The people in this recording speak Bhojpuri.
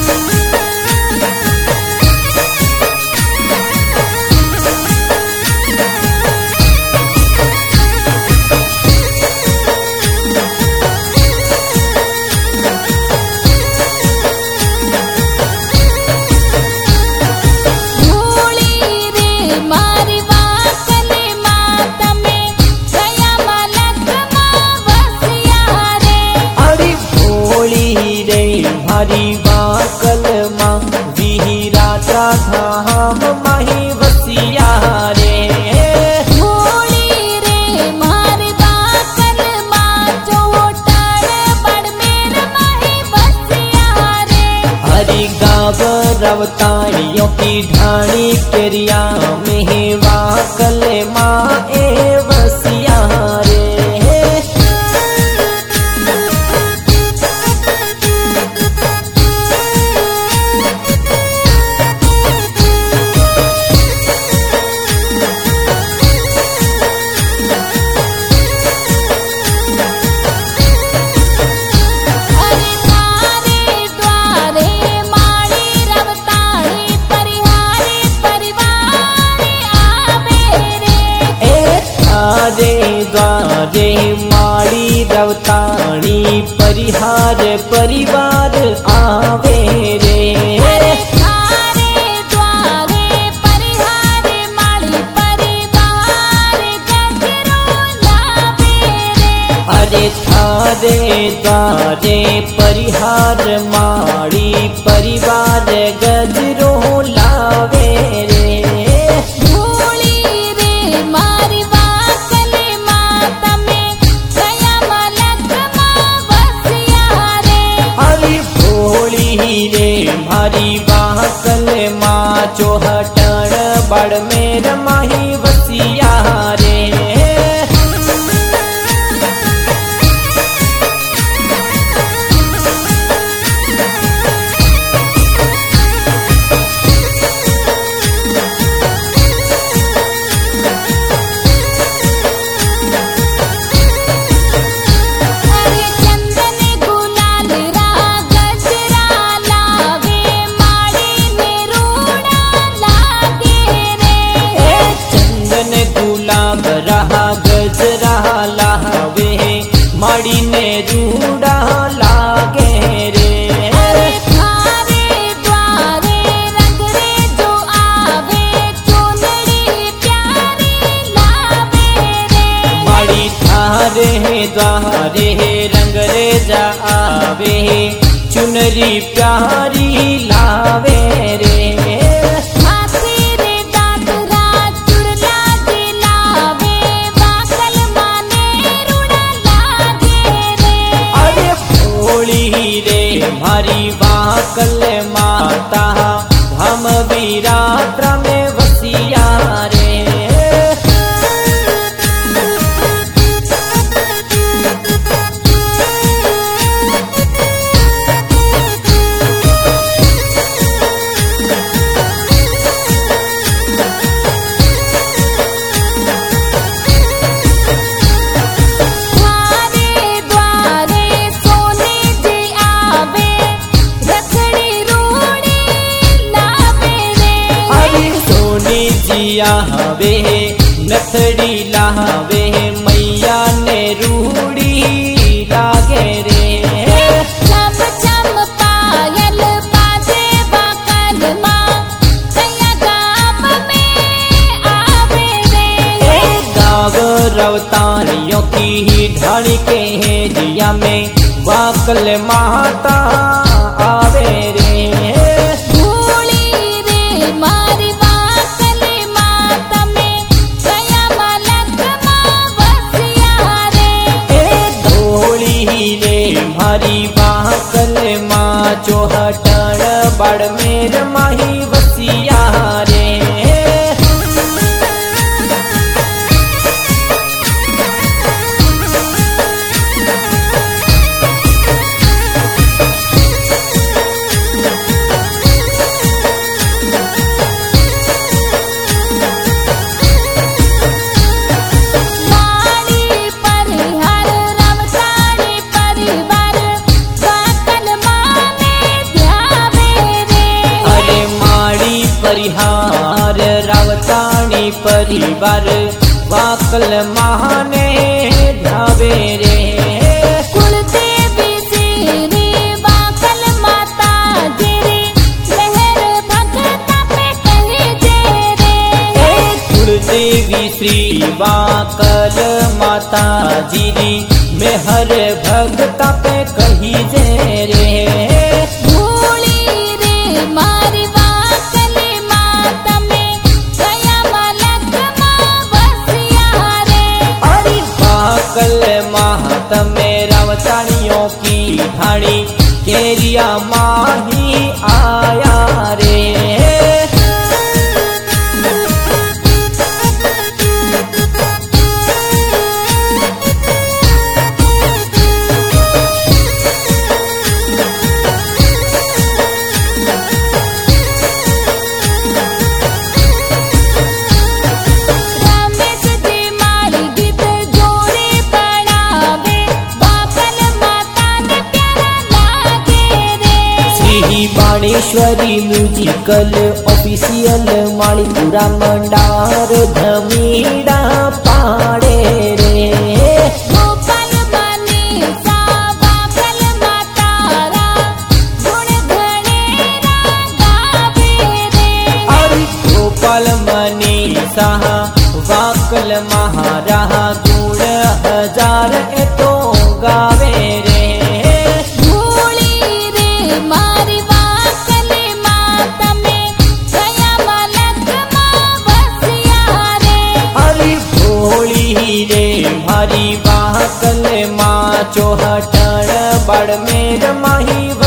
हरी वाकल माँ विहिराजा धाम माही वसिया रे। भोली रे मारी वाकल माँ चोटड़ बड़मेर माही वसिया रे। हरी गाव रवताड़ियों की ढाणी केरिया में वाकल माँ ए वसिया रे। द्वारे माड़ी रवताणी परिहार परिवार आवे रे। थारे द्वारे परिहार माड़ी परिवार गजरो लावे रे। अरे थारे द्वारे परिहार माड़ी परिवार गजरो लावे रे। हरी वाकल माँ चोहटड़ बड़मेर माही वसिया रे। गजरा लावे माड़ी ने रूड़ा लागे रे। थारे द्वारे रंगरे जो आवे चुनरी प्यारी लावे रे। माड़ी थारे द्वारे रंगरे जा आवे चुनरी प्यारी लावे रे। हरी वाकल माता हम वीरात्रा में वसिया रे। हवे नथड़ी लावे मैया ने रूड़ी लागे रे। चम चम पायल बाजे वाकल माँ कया गाँव में आवे रे। गाँव रवतानियों की ढाणी के जिया में वाकल माता आवे रे। हरी वाकल माँ चोहटड़ बड़मेर माही वसिया रे। परिहार रवताणी परिवार वाकल माँ ने ध्यान परिहार रावताणी परिवार वाकल महाने ध्यावे रे। कुलदेवी श्री वाकल माता गिरी लहर भगता पे कही जे रे। कुलदेवी श्री वाकल माता जीरी मेहर भगता पे कही जे रे। भूली रे मारी वाकल माता में गया मलक माँ बसिया रे। अरे वाकल मात में रावतानियों की ढाणी केरिया माही आया रे। रमेश जी मारी गीत जोड़ी बनावे वाकल माता ने प्यारा लागे रे। श्री बाणेश्वरी म्यूजिकल ऑफिशियल माळीपुरा मंडार धमीड़ा पाड़े रे। गोपाल मनीषा वाकल माता रा गुण घणेरा गावे रे। अरे गोपाल मनीषा वाकल महारा गुण हजार तो गावे रे। भूली रे मारी वाकल माता में गया मलक माँ बसिया रे। अरे भोली रे भारी वाकल माँ चौहटण बाड़मेर माही